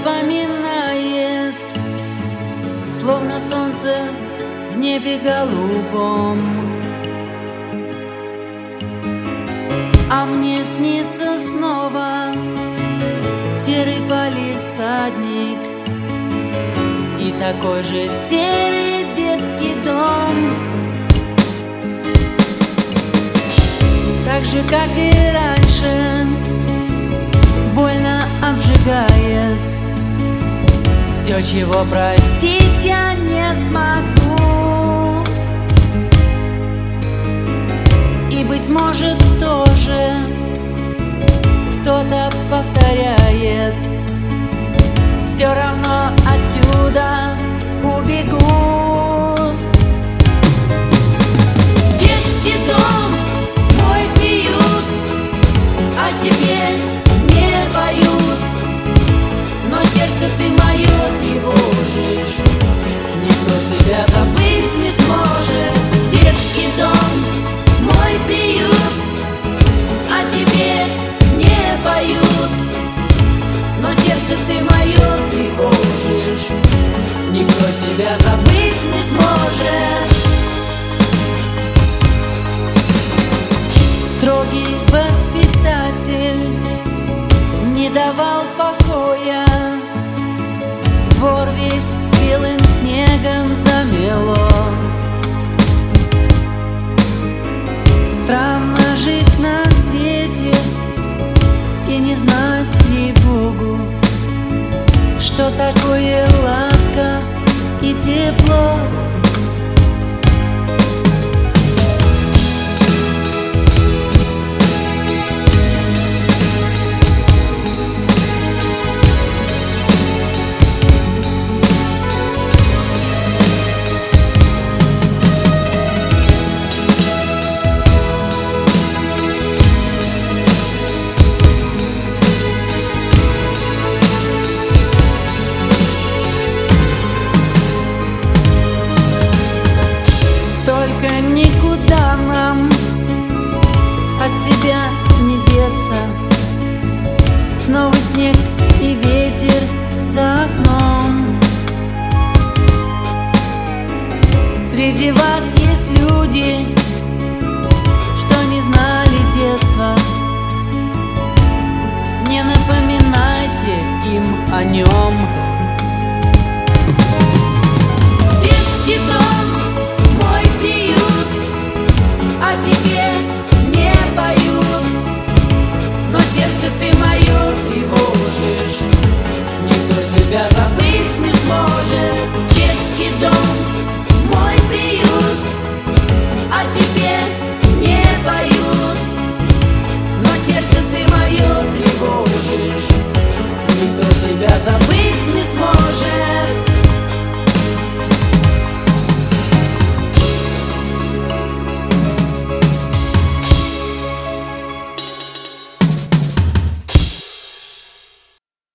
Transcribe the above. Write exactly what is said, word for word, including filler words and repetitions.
вспоминает, словно солнце в небе голубом. А мне снится снова серый палисадник и такой же серый детский дом. Так же, как и раньше, больно обжигает все, чего простить я не смогу. И, быть может, тоже кто-то повторяет: все равно отсюда убегу. Детский дом, мой приют, а тебе не поют, но сердце ты мое тревожишь, никто тебя забыть не сможет. Детский дом, мой приют, а тебе не поют, но сердце ты мое тревожишь, никто тебя забыть не сможет. Строгий воспитатель не давал покоя, двор весь белым снегом замело. Странно жить на свете и не знать, ей-богу, что такое ласка и тепло. Только никуда нам от себя не деться. Снова снег и ветер за окном. Среди вас есть люди, что не знали детства. Не напоминайте им о нем.